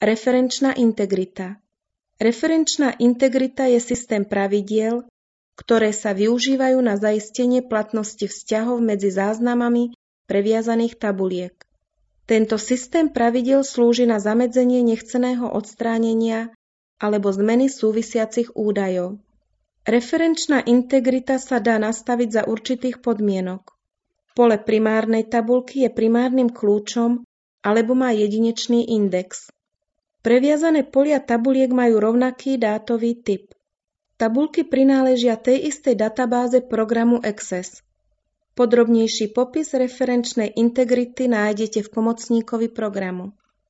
Referenčná integrita. Referenčná integrita je systém pravidiel, ktoré sa využívajú na zaistenie platnosti vzťahov medzi záznamami previazaných tabuliek. Tento systém pravidiel slúži na zamedzenie nechceného odstránenia alebo zmeny súvisiacich údajov. Referenčná integrita sa dá nastaviť za určitých podmienok. Pole primárnej tabuľky je primárnym kľúčom alebo má jedinečný index. Previazané polia tabuliek majú rovnaký dátový typ. Tabuľky prináležia tej istej databáze programu Access. Podrobnejší popis referenčnej integrity nájdete v pomocníkovi programu.